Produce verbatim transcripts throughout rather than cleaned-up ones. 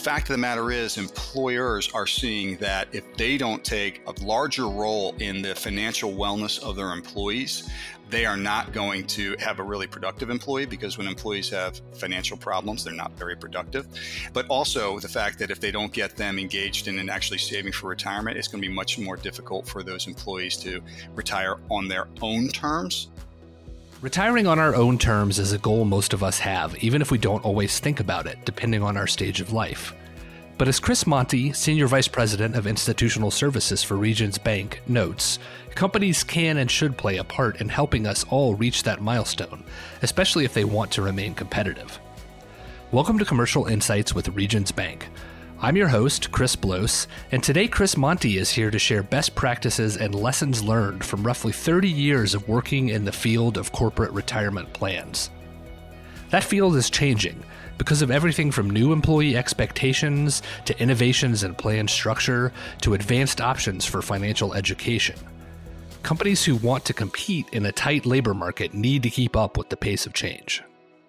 fact of the matter is, employers are seeing that if they don't take a larger role in the financial wellness of their employees, they are not going to have a really productive employee, because when employees have financial problems, they're not very productive. But also the fact that if they don't get them engaged in and actually saving for retirement, it's going to be much more difficult for those employees to retire on their own terms. Retiring on our own terms is a goal most of us have, even if we don't always think about it, depending on our stage of life. But as Chris Monty, Senior Vice President of Institutional Services for Regions Bank, notes, companies can and should play a part in helping us all reach that milestone, especially if they want to remain competitive. Welcome to Commercial Insights with Regions Bank. I'm your host, Chris Blos, and today Chris Monty is here to share best practices and lessons learned from roughly thirty years of working in the field of corporate retirement plans. That field is changing because of everything from new employee expectations to innovations in plan structure to advanced options for financial education. Companies who want to compete in a tight labor market need to keep up with the pace of change.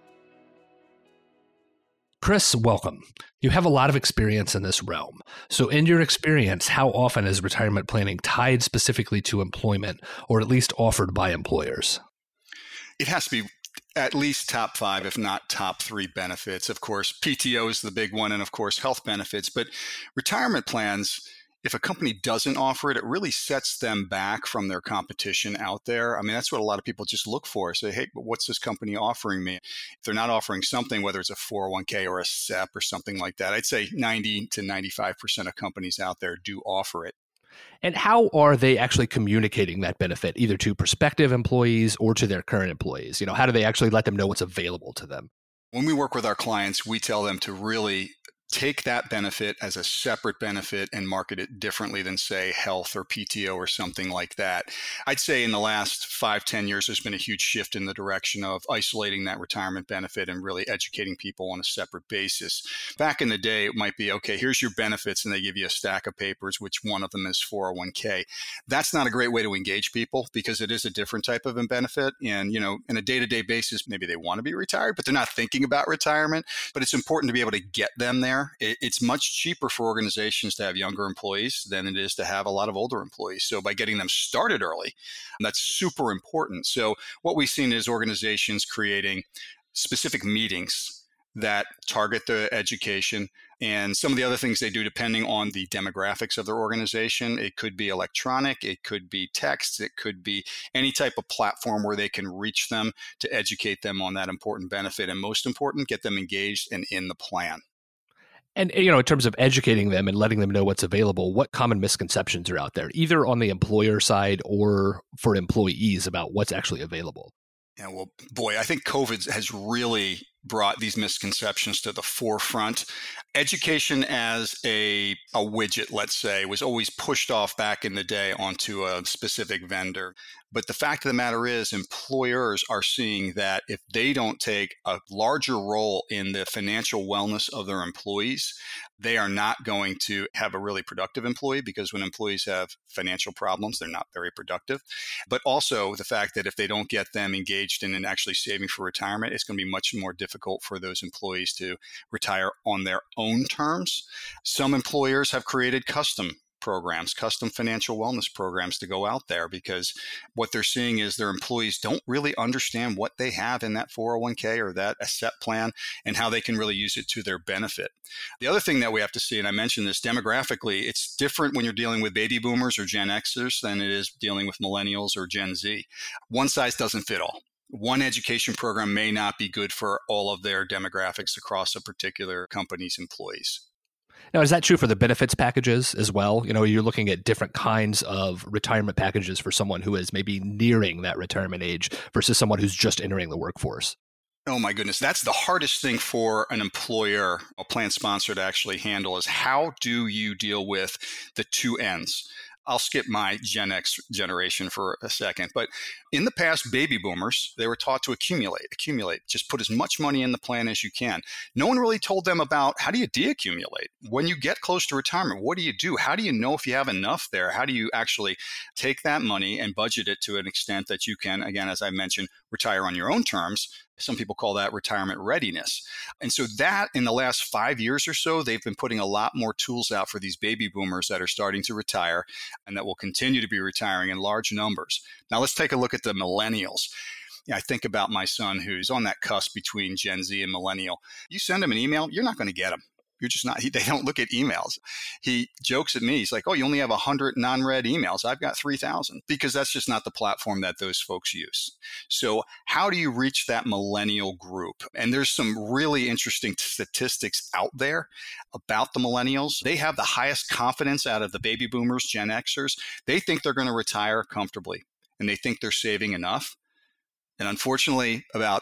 Chris, welcome. You have a lot of experience in this realm. So in your experience, how often is retirement planning tied specifically to employment, or at least offered by employers? It has to be at least top five, if not top three benefits. Of course, P T O is the big one, and of course, health benefits. But retirement plans, if a company doesn't offer it, it really sets them back from their competition out there. I mean, that's what a lot of people just look for. Say, hey, but what's this company offering me? If they're not offering something, whether it's a four oh one k or a S E P or something like that, I'd say ninety to ninety-five percent of companies out there do offer it. And how are they actually communicating that benefit, either to prospective employees or to their current employees? You know, how do they actually let them know what's available to them? When we work with our clients, we tell them to really take that benefit as a separate benefit and market it differently than, say, health or P T O or something like that. I'd say in the last five, ten years, there's been a huge shift in the direction of isolating that retirement benefit and really educating people on a separate basis. Back in the day, it might be, okay, here's your benefits, and they give you a stack of papers, which one of them is four oh one k. That's not a great way to engage people, because it is a different type of a benefit. And, you know, in a day-to-day basis, maybe they want to be retired, but they're not thinking about retirement. But it's important to be able to get them there. It's much cheaper for organizations to have younger employees than it is to have a lot of older employees. So by getting them started early, that's super important. So what we've seen is organizations creating specific meetings that target the education, and some of the other things they do depending on the demographics of their organization. It could be electronic, it could be text, it could be any type of platform where they can reach them to educate them on that important benefit. And most important, get them engaged and in the plan. And, you know, in terms of educating them and letting them know what's available, what common misconceptions are out there, either on the employer side or for employees, about what's actually available? Yeah, well, boy, I think COVID has really brought these misconceptions to the forefront. Education as a, a widget, let's say, was always pushed off back in the day onto a specific vendor. But the fact of the matter is, employers are seeing that if they don't take a larger role in the financial wellness of their employees, they are not going to have a really productive employee, because when employees have financial problems, they're not very productive. But also the fact that if they don't get them engaged in and actually saving for retirement, it's going to be much more difficult for those employees to retire on their own terms. Some employers have created custom programs, custom financial wellness programs to go out there, because what they're seeing is their employees don't really understand what they have in that four oh one k or that a S E P plan and how they can really use it to their benefit. The other thing that we have to see, and I mentioned this, demographically, it's different when you're dealing with baby boomers or Gen Xers than it is dealing with millennials or Gen Z. One size doesn't fit all. One education program may not be good for all of their demographics across a particular company's employees. Now, is that true for the benefits packages as well? You know, you're looking at different kinds of retirement packages for someone who is maybe nearing that retirement age versus someone who's just entering the workforce. Oh my goodness, that's the hardest thing for an employer, a plan sponsor, to actually handle, is how do you deal with the two ends? I'll skip my Gen X generation for a second. But in the past, baby boomers, they were taught to accumulate, accumulate, just put as much money in the plan as you can. No one really told them about how do you deaccumulate? When you get close to retirement, what do you do? How do you know if you have enough there? How do you actually take that money and budget it to an extent that you can, again, as I mentioned, retire on your own terms, Some people call that retirement readiness. And so that in the last five years or so, they've been putting a lot more tools out for these baby boomers that are starting to retire and that will continue to be retiring in large numbers. Now let's take a look at the millennials. I think about my son who's on that cusp between Gen Z and millennial. You send him an email, you're not going to get him. You're just not, he, they don't look at emails. He jokes at me. He's like, oh, you only have one hundred non-read emails. I've got three thousand, because that's just not the platform that those folks use. So how do you reach that millennial group? And there's some really interesting statistics out there about the millennials. They have the highest confidence out of the baby boomers, Gen Xers. They think they're going to retire comfortably, and they think they're saving enough. And unfortunately, about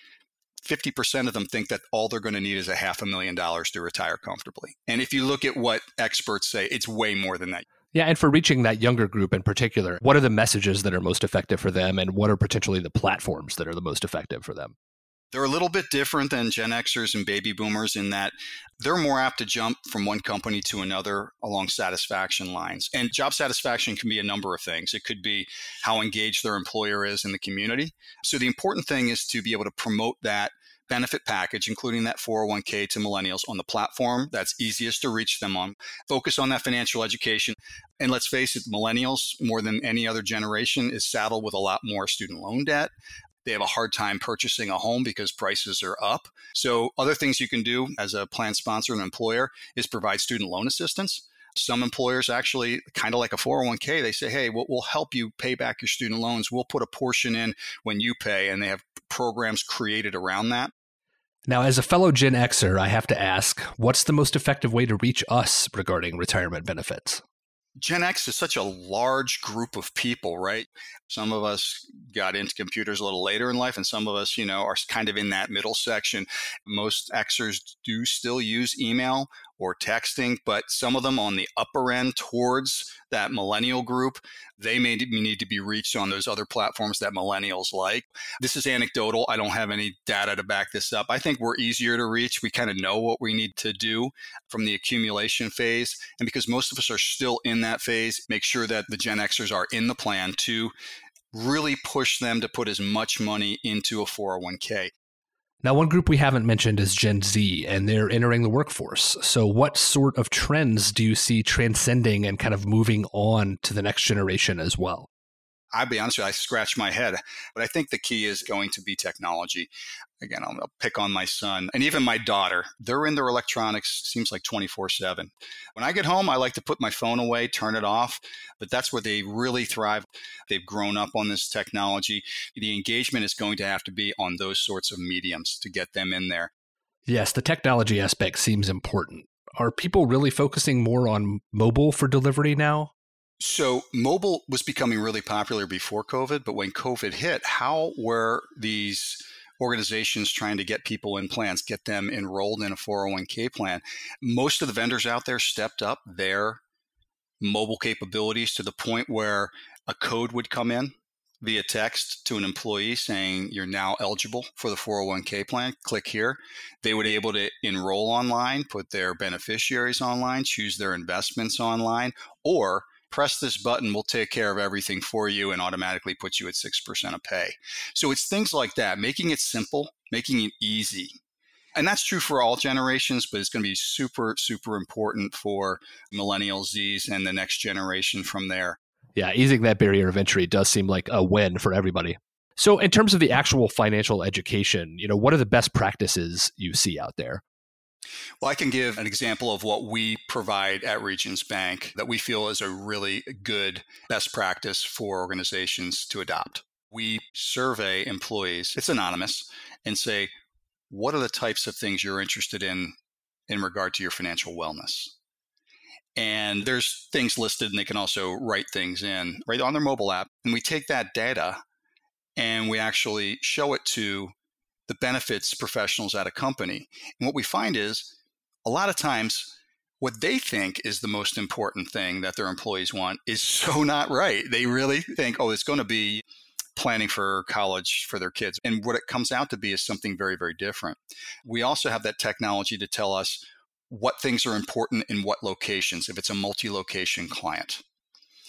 fifty percent of them think that all they're going to need is a half a million dollars to retire comfortably. And if you look at what experts say, it's way more than that. Yeah, and for reaching that younger group in particular, what are the messages that are most effective for them, and what are potentially the platforms that are the most effective for them? They're a little bit different than Gen Xers and baby boomers in that they're more apt to jump from one company to another along satisfaction lines. And job satisfaction can be a number of things. It could be how engaged their employer is in the community. So the important thing is to be able to promote that benefit package, including that four oh one k to millennials on the platform that's easiest to reach them on. Focus on that financial education. And let's face it, millennials, more than any other generation, is saddled with a lot more student loan debt. They have a hard time purchasing a home because prices are up. So other things you can do as a plan sponsor and employer is provide student loan assistance. Some employers actually, kind of like a four oh one k, they say, hey, we'll, we'll help you pay back your student loans. We'll put a portion in when you pay. And they have programs created around that. Now, as a fellow Gen Xer, I have to ask, what's the most effective way to reach us regarding retirement benefits? Gen X is such a large group of people, right? Some of us got into computers a little later in life, and some of us, you know, are kind of in that middle section. Most Xers do still use email or texting, but some of them on the upper end towards that millennial group, they may need to be reached on those other platforms that millennials like. This is anecdotal. I don't have any data to back this up. I think we're easier to reach. We kind of know what we need to do from the accumulation phase. And because most of us are still in that phase, make sure that the Gen Xers are in the plan to really push them to put as much money into a four oh one k. Now, one group we haven't mentioned is Gen Z, and they're entering the workforce. So what sort of trends do you see transcending and kind of moving on to the next generation as well? I'll be honest with you, I scratch my head, but I think the key is going to be technology. Again, I'll, I'll pick on my son and even my daughter. They're in their electronics, seems like twenty-four seven. When I get home, I like to put my phone away, turn it off, but that's where they really thrive. They've grown up on this technology. The engagement is going to have to be on those sorts of mediums to get them in there. Yes, the technology aspect seems important. Are people really focusing more on mobile for delivery now? So mobile was becoming really popular before COVID, but when COVID hit, how were these organizations trying to get people in plans, get them enrolled in a four oh one k plan? Most of the vendors out there stepped up their mobile capabilities to the point where a code would come in via text to an employee saying you're now eligible for the four oh one k plan. Click here. They would be able to enroll online, put their beneficiaries online, choose their investments online, or press this button, we'll take care of everything for you and automatically put you at six percent of pay. So it's things like that, making it simple, making it easy. And that's true for all generations, but it's going to be super, super important for millennials, Zs, and the next generation from there. Yeah, easing that barrier of entry does seem like a win for everybody. So in terms of the actual financial education, you know, what are the best practices you see out there? Well, I can give an example of what we provide at Regions Bank that we feel is a really good best practice for organizations to adopt. We survey employees, it's anonymous, and say, what are the types of things you're interested in in regard to your financial wellness? And there's things listed, and they can also write things in right on their mobile app. And we take that data and we actually show it to the benefits professionals at a company. And what we find is a lot of times what they think is the most important thing that their employees want is so not right. They really think, oh, it's going to be planning for college for their kids. And what it comes out to be is something very, very different. We also have that technology to tell us what things are important in what locations, if it's a multi-location client.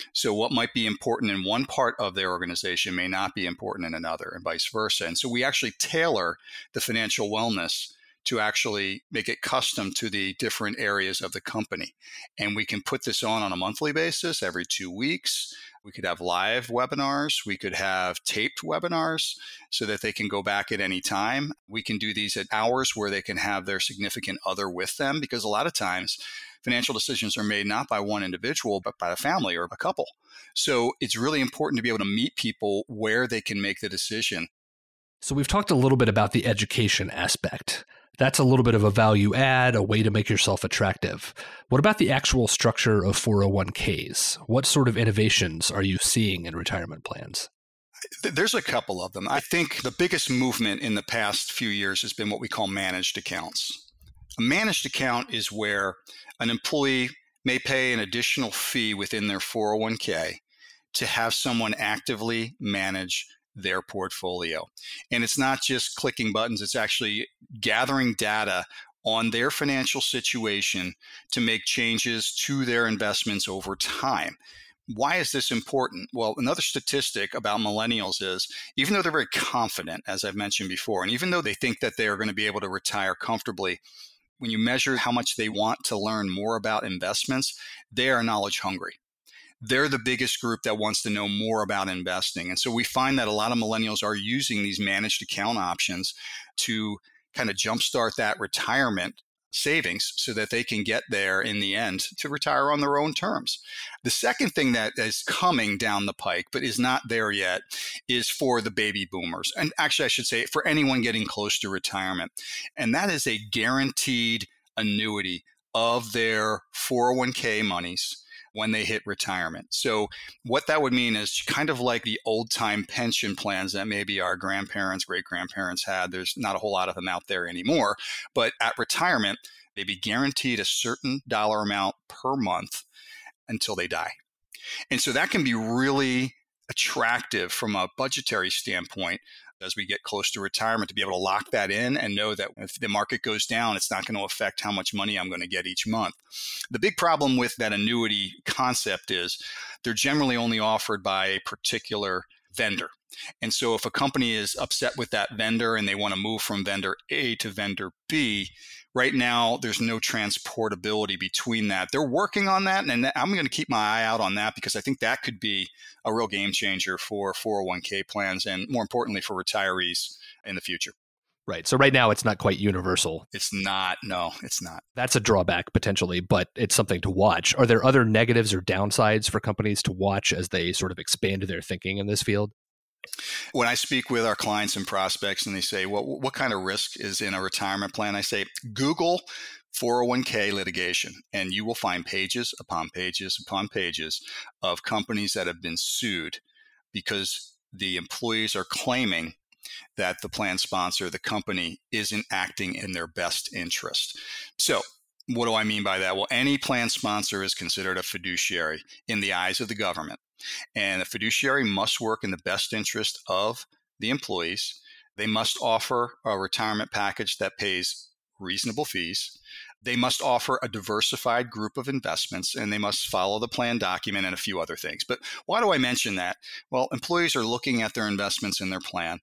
So what might be important in one part of their organization may not be important in another, and vice versa. And so we actually tailor the financial wellness to actually make it custom to the different areas of the company. And we can put this on on a monthly basis, every two weeks. We could have live webinars. We could have taped webinars so that they can go back at any time. We can do these at hours where they can have their significant other with them, because a lot of times financial decisions are made not by one individual, but by a family or a couple. So it's really important to be able to meet people where they can make the decision. So we've talked a little bit about the education aspect. That's a little bit of a value add, a way to make yourself attractive. What about the actual structure of four oh one k's? What sort of innovations are you seeing in retirement plans? There's a couple of them. I think the biggest movement in the past few years has been what we call managed accounts. A managed account is where an employee may pay an additional fee within their four oh one k to have someone actively manage their portfolio. And it's not just clicking buttons, it's actually gathering data on their financial situation to make changes to their investments over time. Why is this important? Well, another statistic about millennials is, even though they're very confident, as I've mentioned before, and even though they think that they are going to be able to retire comfortably, when you measure how much they want to learn more about investments, they are knowledge hungry. They're the biggest group that wants to know more about investing. And so we find that a lot of millennials are using these managed account options to kind of jumpstart that retirement savings so that they can get there in the end to retire on their own terms. The second thing that is coming down the pike, but is not there yet, is for the baby boomers. And actually, I should say for anyone getting close to retirement. And that is a guaranteed annuity of their four oh one k monies when they hit retirement. So what that would mean is kind of like the old time pension plans that maybe our grandparents, great grandparents had. There's not a whole lot of them out there anymore, but at retirement, they'd be guaranteed a certain dollar amount per month until they die. And so that can be really attractive from a budgetary standpoint as we get close to retirement, to be able to lock that in and know that if the market goes down, it's not going to affect how much money I'm going to get each month. The big problem with that annuity concept is they're generally only offered by a particular vendor. And so if a company is upset with that vendor and they want to move from vendor A to vendor B, right now there's no transportability between that. They're working on that, and I'm going to keep my eye out on that because I think that could be a real game changer for four oh one k plans and, more importantly, for retirees in the future. Right. So right now it's not quite universal. It's not. No, it's not. That's a drawback potentially, but it's something to watch. Are there other negatives or downsides for companies to watch as they sort of expand their thinking in this field? When I speak with our clients and prospects and they say, well, what kind of risk is in a retirement plan? I say, Google four oh one k litigation, and you will find pages upon pages upon pages of companies that have been sued because the employees are claiming that the plan sponsor, the company, isn't acting in their best interest. So what do I mean by that? Well, any plan sponsor is considered a fiduciary in the eyes of the government. And a fiduciary must work in the best interest of the employees. They must offer a retirement package that pays reasonable fees. They must offer a diversified group of investments, and they must follow the plan document and a few other things. But why do I mention that? Well, employees are looking at their investments in their plan,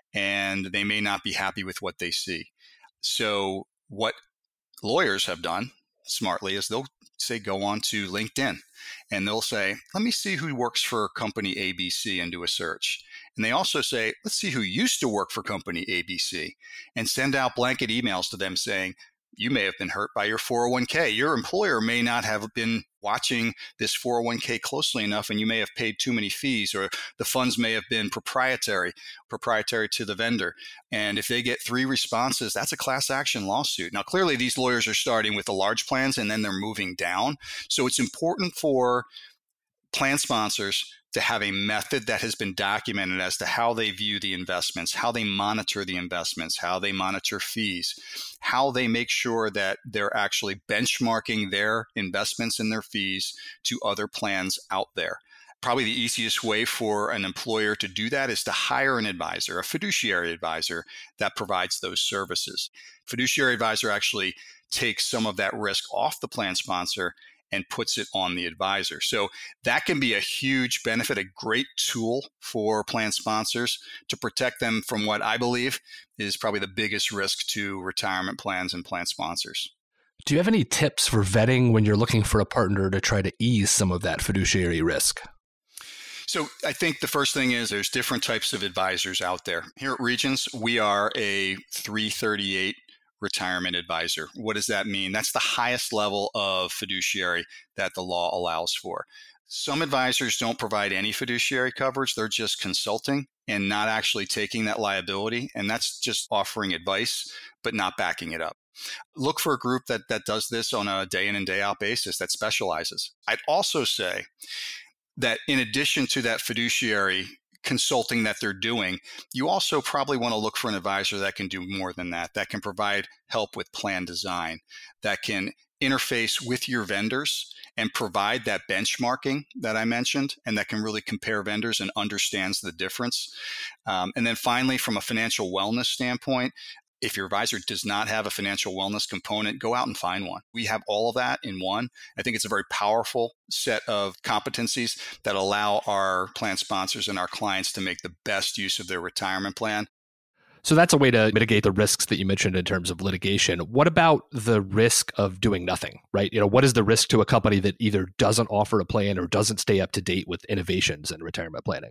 and they may not be happy with what they see. So what lawyers have done smartly is they'll say, go on to LinkedIn, and they'll say, let me see who works for company A B C and do a search. And they also say, let's see who used to work for company A B C, and send out blanket emails to them saying, you may have been hurt by your four oh one k. Your employer may not have been watching this four oh one k closely enough, and you may have paid too many fees, or the funds may have been proprietary, proprietary to the vendor. And if they get three responses, that's a class action lawsuit. Now, clearly, these lawyers are starting with the large plans, and then they're moving down. So it's important for plan sponsors to have a method that has been documented as to how they view the investments, how they monitor the investments, how they monitor fees, how they make sure that they're actually benchmarking their investments and their fees to other plans out there. Probably the easiest way for an employer to do that is to hire an advisor, a fiduciary advisor that provides those services. Fiduciary advisor actually takes some of that risk off the plan sponsor and puts it on the advisor. So that can be a huge benefit, a great tool for plan sponsors to protect them from what I believe is probably the biggest risk to retirement plans and plan sponsors. Do you have any tips for vetting when you're looking for a partner to try to ease some of that fiduciary risk? So I think the first thing is there's different types of advisors out there. Here at Regions, we are a three thirty-eight retirement advisor. What does that mean? That's the highest level of fiduciary that the law allows for. Some advisors don't provide any fiduciary coverage. They're just consulting and not actually taking that liability. And that's just offering advice, but not backing it up. Look for a group that, that does this on a day in and day out basis that specializes. I'd also say that in addition to that fiduciary consulting that they're doing, you also probably want to look for an advisor that can do more than that, that can provide help with plan design, that can interface with your vendors and provide that benchmarking that I mentioned, and that can really compare vendors and understands the difference. Um, and then finally, from a financial wellness standpoint, if your advisor does not have a financial wellness component, go out and find one. We have all of that in one. I think it's a very powerful set of competencies that allow our plan sponsors and our clients to make the best use of their retirement plan. So that's a way to mitigate the risks that you mentioned in terms of litigation. What about the risk of doing nothing, right? You know, what is the risk to a company that either doesn't offer a plan or doesn't stay up to date with innovations in retirement planning?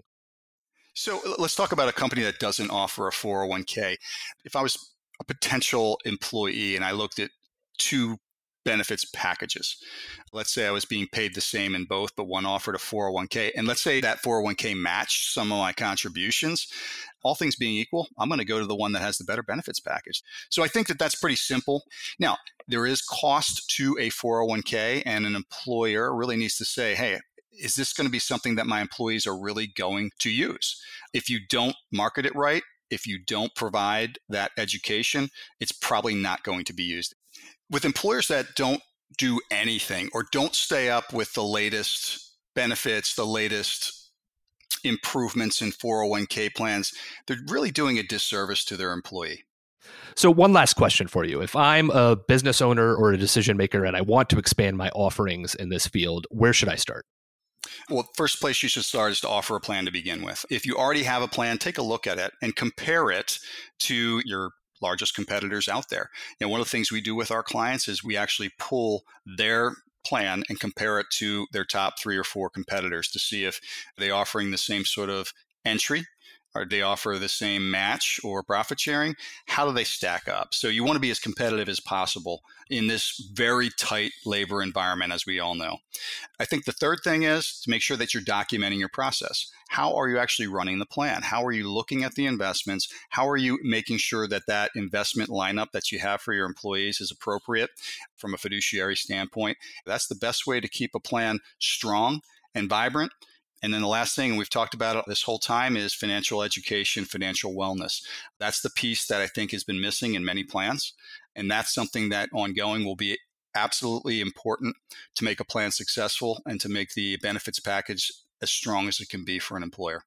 So let's talk about a company that doesn't offer a four oh one k. If I was a potential employee and I looked at two benefits packages, let's say I was being paid the same in both, but one offered a four oh one k, and let's say that four oh one k matched some of my contributions, all things being equal, I'm going to go to the one that has the better benefits package. So I think that that's pretty simple. Now, there is cost to a four oh one k, and an employer really needs to say, hey, is this going to be something that my employees are really going to use? If you don't market it right, if you don't provide that education, it's probably not going to be used. With employers that don't do anything or don't stay up with the latest benefits, the latest improvements in four oh one k plans, they're really doing a disservice to their employee. So one last question for you. If I'm a business owner or a decision maker and I want to expand my offerings in this field, where should I start? Well, first place you should start is to offer a plan to begin with. If you already have a plan, take a look at it and compare it to your largest competitors out there. And one of the things we do with our clients is we actually pull their plan and compare it to their top three or four competitors to see if they're offering the same sort of entry, or they offer the same match or profit sharing. How do they stack up? So you want to be as competitive as possible in this very tight labor environment, as we all know. I think the third thing is to make sure that you're documenting your process. How are you actually running the plan? How are you looking at the investments? How are you making sure that that investment lineup that you have for your employees is appropriate from a fiduciary standpoint? That's the best way to keep a plan strong and vibrant. And then the last thing, and we've talked about it this whole time, is financial education, financial wellness. That's the piece that I think has been missing in many plans. And that's something that ongoing will be absolutely important to make a plan successful and to make the benefits package as strong as it can be for an employer.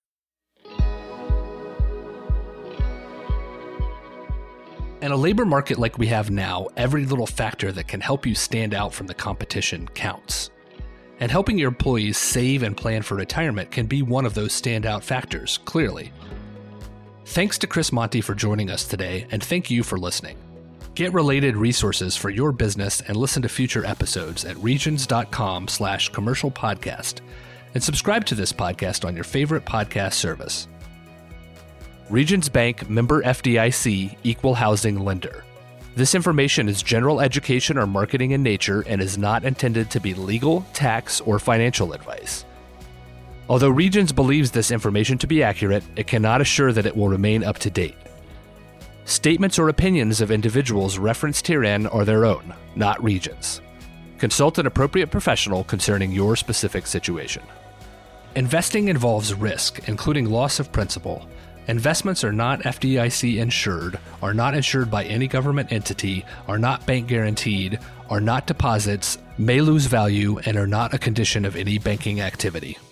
In a labor market like we have now, every little factor that can help you stand out from the competition counts. And helping your employees save and plan for retirement can be one of those standout factors, clearly. Thanks to Chris Monty for joining us today, and thank you for listening. Get related resources for your business and listen to future episodes at regions.com slash commercial podcast, and subscribe to this podcast on your favorite podcast service. Regions Bank, member F D I C, equal housing lender. This information is general education or marketing in nature and is not intended to be legal, tax, or financial advice. Although Regions believes this information to be accurate, it cannot assure that it will remain up to date. Statements or opinions of individuals referenced herein are their own, not Regions. Consult an appropriate professional concerning your specific situation. Investing involves risk, including loss of principal. Investments are not F D I C insured, are not insured by any government entity, are not bank guaranteed, are not deposits, may lose value, and are not a condition of any banking activity.